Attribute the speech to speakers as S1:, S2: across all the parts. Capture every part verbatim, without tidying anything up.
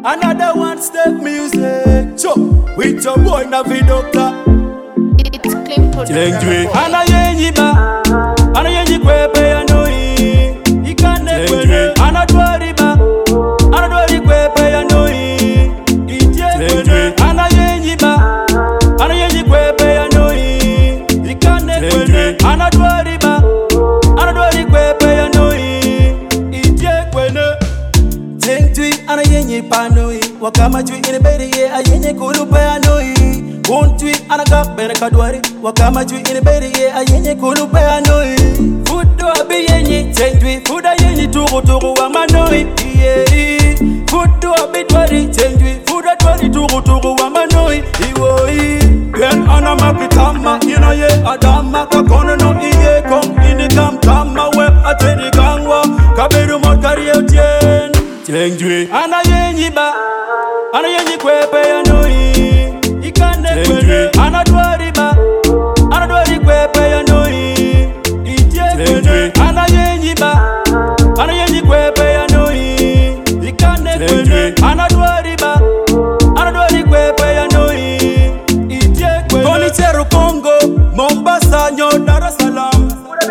S1: Another one step music. Chop with your boy Navi Doctor.
S2: It's Clean Production.
S1: Ana yenyi ba, ana yenyi kwepe ya noi. Ikane kwene, ana dwari ba, ana dwari kwepe ya noi. Ije kwene, ana yenyi ba, ana yenyi kwepe ya noi. Ikane kwene, ana dwari ba, ana dwari kwepe ya noi. Ije kwene. Tengtui ana yenyi panoi, wakama jui ineberi ye ayenye kulupe ya noi. Untui anagap bene kadwari wakama jui ineberi ye ayenye kulupe ya noi. Fudo abi yenyi tengtui fuda yenyi tugu tugu wa manoi. Yeah. Fudo abi dwari tengtui fuda dwari tugu tugu wa manoi. Iwoi gen anama pitama ina ye adama kakono no iye kong inikam kama web ateni gangwa kaberu mokari eutien. Tengtui ana yenyi ba, ana yenyi kwepe ya noi. Ikane kwene, ana dwari ba, ana dwari kwepe ya noi. Ije kwene, ana yenyi ba, ana yenyi kwepe ya noi. Ikane kwene, ana dwari ba, ana dwari kwepe ya noi. Ije kwene. Koni chero Congo, Mombasa nyo Dar es Salaam.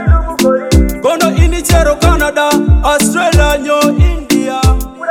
S1: Kono ini chero Canada, Australia nyo India.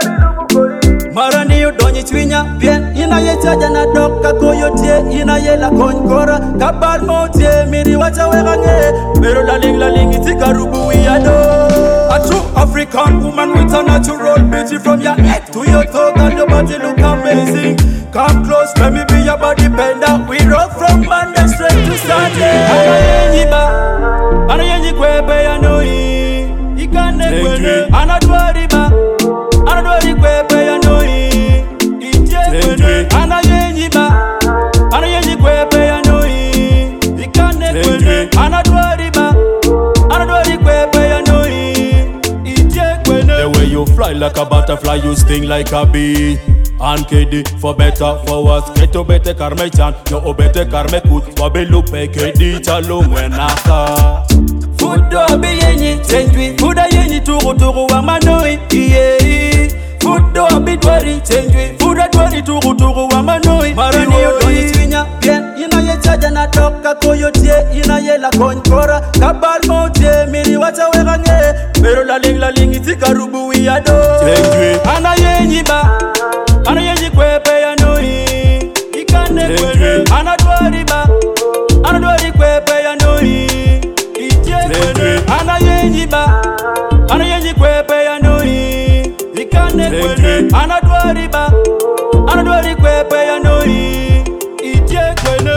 S1: Marani udonyi chwinya bien ina ye chaja na doka koyotie ina ye la konkora kabal motie miri wacha wegange pero la ling la ling itika rubu wiado. A true African woman with a natural beauty from your head to your toe and your body look amazing. Come close, let me be your body bender. We rock from Monday straight to Sunday. Ana yenyi ba, ana yenyi kwepe ya noi. Ikane kwene, ana dwari ba, ana dwari kwepe ya noi. Ije kwene, ana yenyi ba, ana yenyi kwepe ya noi. Ikane kwene, ana dwari ba, ana dwari kwepe ya noi. Ije kwene. The way you fly like a butterfly, you sting like a bee. And K D for better, for worse. Keto bete karme chan, yo obete karme kut. Wabe lupe K D chalo mwenaka. Fudo abi yenyi tengtui, fuda yenyi tugu tugu wa manoi. Yeah. Fudo abi dwari tengtui, fuda dwari tugu tugu wa manoi. Marani udonyi chwinya bien ina ye chaja na doka koyotie ina ye la konkora kabal motie miri wacha wegange pero la ling la ling itika rubu wiado. Tengtui ana yenyi ba, ana yenyi kwepe ya noi. Ikane kwene, ana dwari ba, ana dwari kwepe ya noi. Ije kwene, ana yenyi ba, ana yenyi kwepe ya noi. Ikane kwene, ana dwari ba, ana dwari kwepe ya noi. Ije kwene.